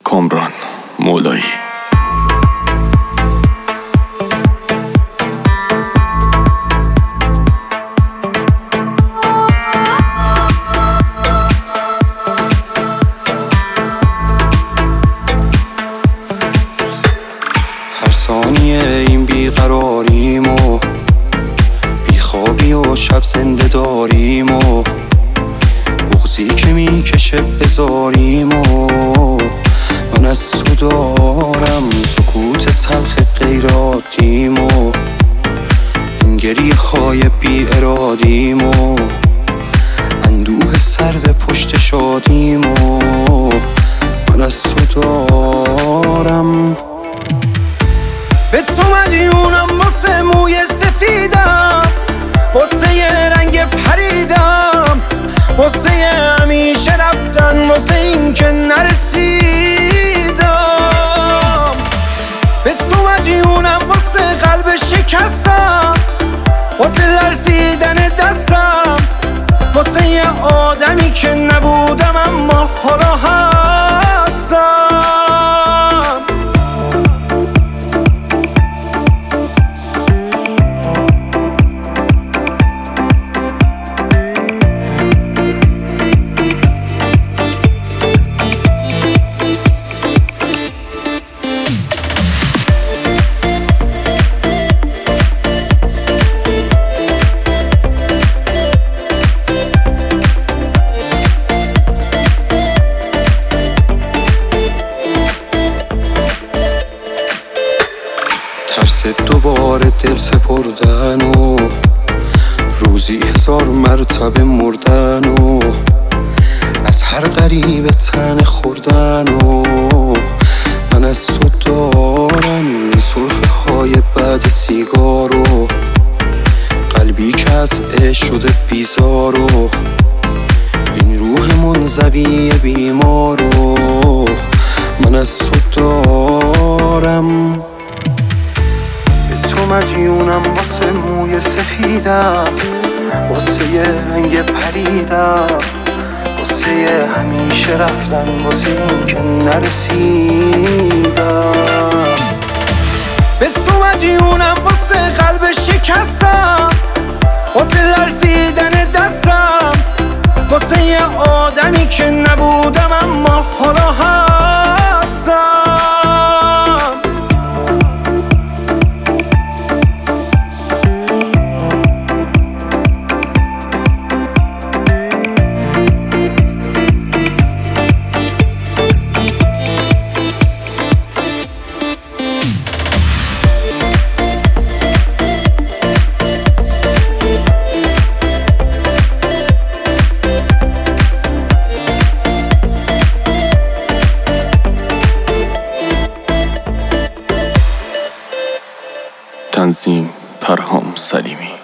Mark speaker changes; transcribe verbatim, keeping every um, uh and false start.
Speaker 1: کامران مولایی.
Speaker 2: هر ثانیه این بیقراریم و بیخوابی و شب زنده داریم و بغضی که میکشه بذاریم و من از تو دارم سکوت تلخ غیر عادیم و این گریه های بی ارادیم و اندوه سرد پشت شادیم و من از تو دارم.
Speaker 3: به تو مدیونم واسه موی سفیدم، واسه یه رنگ پریدم، واسه یه همیشه رفتن، واسه این که نرسیدم. به تو مدیونم واسه قلب شکستم، واسه لرزیدن دستم، واسه یه آدمی که نبودم اما حالا هستم.
Speaker 2: ترس دوباره دل سپردن و روزی هزار مرتبه مردن و از هر غریب تن خوردن و من از تو دارم این سرفه های بعد سیگار و قلبی که از عشق شده بیزار و این روح منزوی بیمار و من از تو دارم. تو مدیونم واسه موی سفیدم، واسه یه رنگ پریدم، واسه یه همیشه رفتن، واسه این که نرسیدم.
Speaker 3: به تو مدیونم واسه قلب شکستم، واسه لرزیدن دستم، واسه یه آدمی که نبودم اما حالا هستم.
Speaker 1: تنظیم پرهام سلیمی.